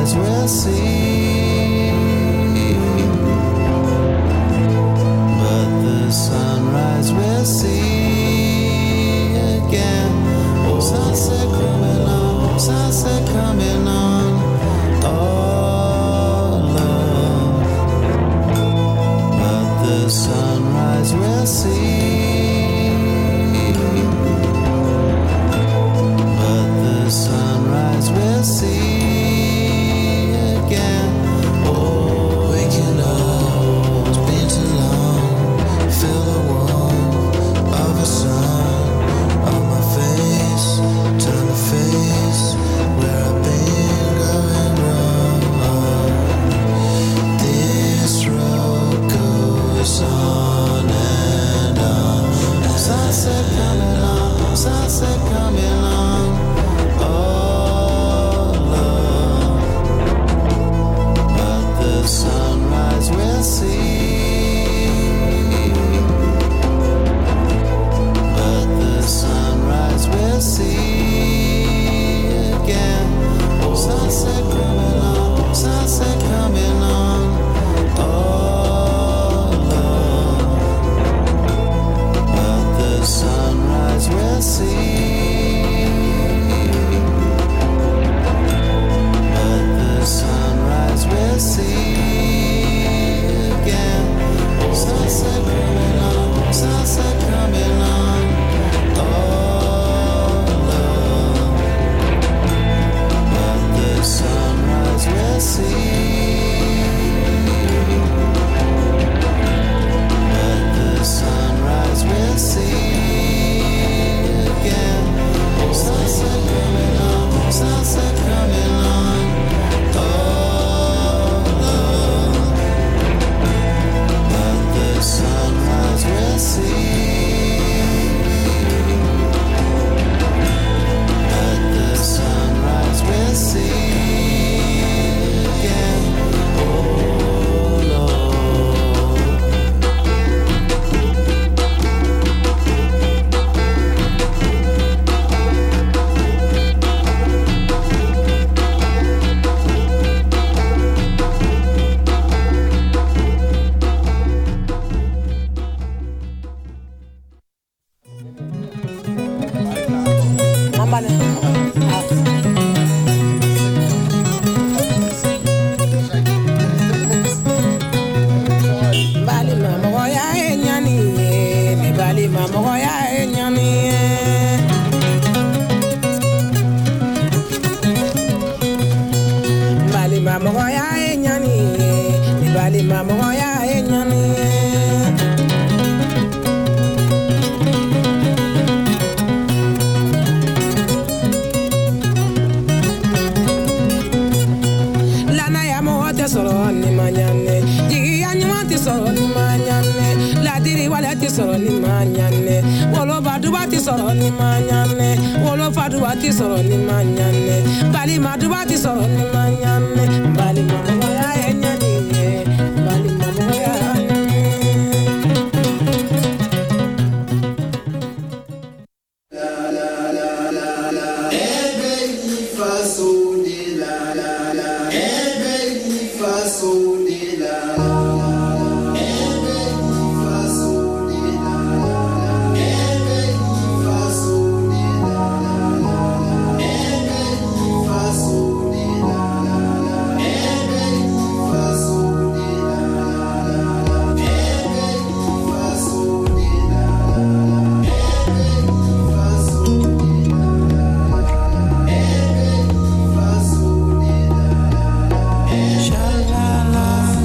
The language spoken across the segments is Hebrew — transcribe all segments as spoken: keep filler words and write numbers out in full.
Sha la la.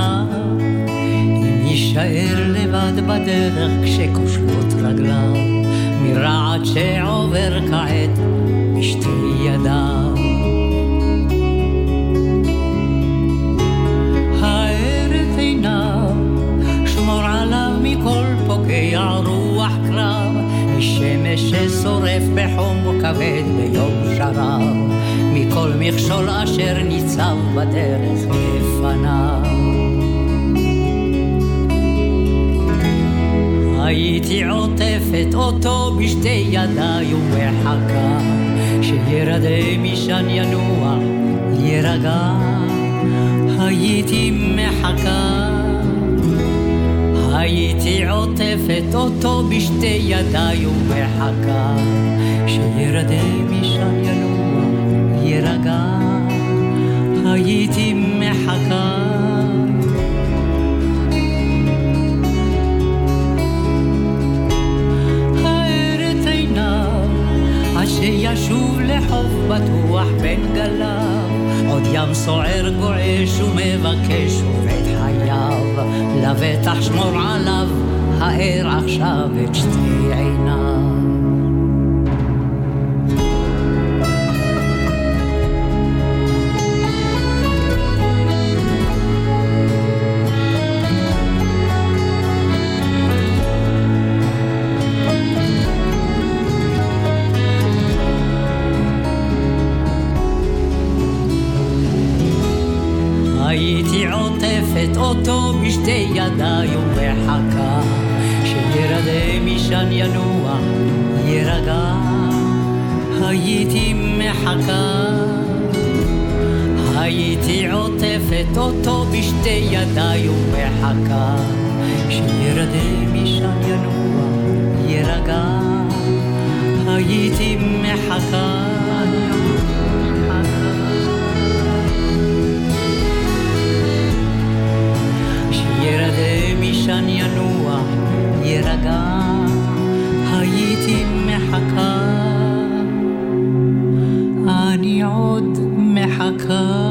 ידע אם יישאר לבד בדרך כשכושלות רגליו מרעד שעובר כעת בשתי ידיו. הארת עיניו שמור עליו מכל פוגע רוח קרב משמש ששורף בחום כבד ביום שרב מכל מכשול אשר ניצב בדרך לפניו. הייתי עוטפת אותו בשתי ידיי ומחכה שירדה משן ינוע ירגע. הייתי מחכה הייתי עוטפת אותו בשתי ידיי ומחכה שירדה משן ינוע ירגע. הייתי מחכה הארת עיניו עד שישוב לחוף בטוח בין גליו עוד ים סוער גועש ומבקש ובית חייו לבטח שמור עליו האר עכשיו את שתי עיניו. הייתי עוטפת אותו בשתי ידיי ומחכה שירדה משן ינוע ירגע. הייתי מחכה הייתי עוטפת אותו בשתי ידיי ומחכה שירדה משן ינוע ירגע. הייתי מחכה ירדה משן ינוע ירגע. הייתי מחכה אני עוד מחכה.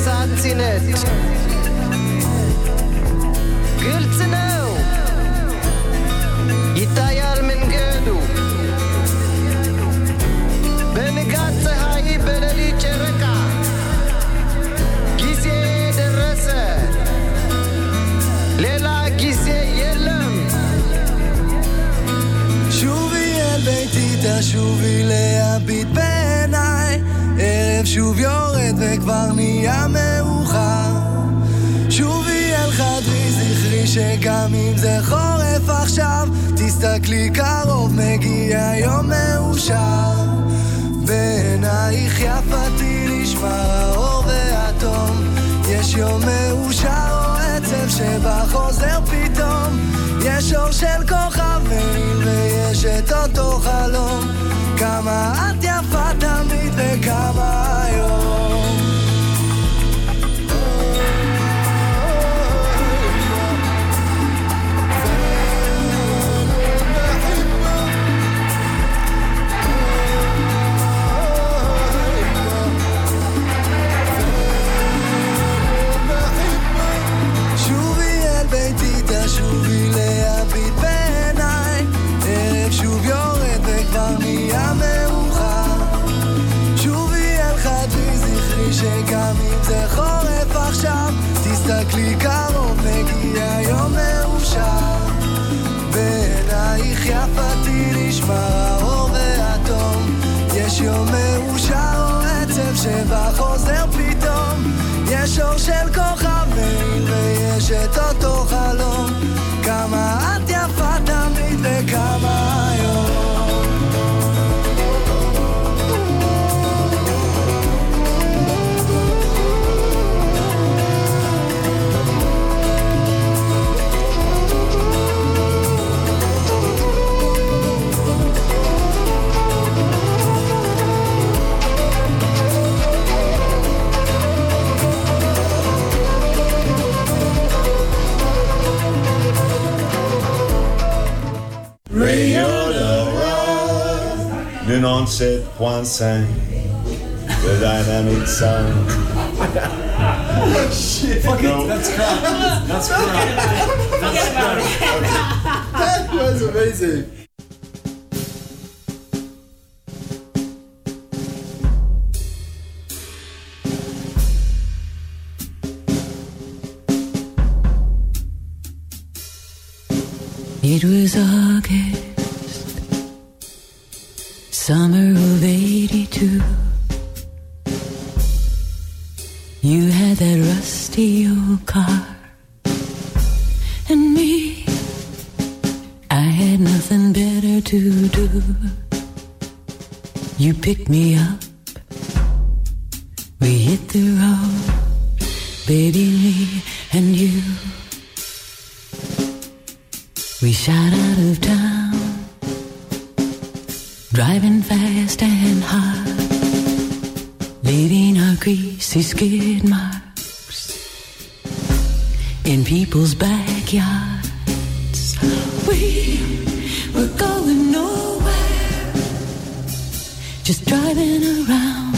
ሳትሲነት ግልጽ ነው ይታያል መንገዱ በንጋት ፀሐይ በሌሊት ጨረቃ ጊዜ ደረሰ ሌላ ጊዜ የለም שובי אל ביתי תשובי להביט בעיניי ערב שוב יורד וכבר נהיה מאוחר שובי אל חדרי זכרי שגם אם זה חורף עכשיו תסתכלי קרוב מגיע יום מאושר בעינייך יפתי נשמר האור והתום יש יום מאושר או עצב שבא חוזר פתאום יש אור של כוכב מאיר ויש את אותו חלום כמה את יפה תמיד וכמה היום שובי להביט בעיניי ערב שוב יורד וכבר נהיה מאוחר שובי אל חדרי זכרי שגם אם זה חורף עכשיו תסתכלי קרוב מגיע יום מאושר בעינייך יפתי נשמר האור והתום יש יום מאושר או עצב שבא חוזר פתאום יש אור של כוכב מאיר ויש את אותו חלום כמה את יפה תמיד וכמה היום ninety-sept point five The Dynamic Sound. Shit, fuck no. it, that's crap. That's crap. That's crap. That was amazing. It was August, summer of eighty-two. You had that rusty old car, and me, I had nothing better to do. You picked me up, we hit the road, baby, me and you. We shot out of town, driving fast and hard, leaving our greasy skid marks in people's backyards. We were going nowhere, just driving around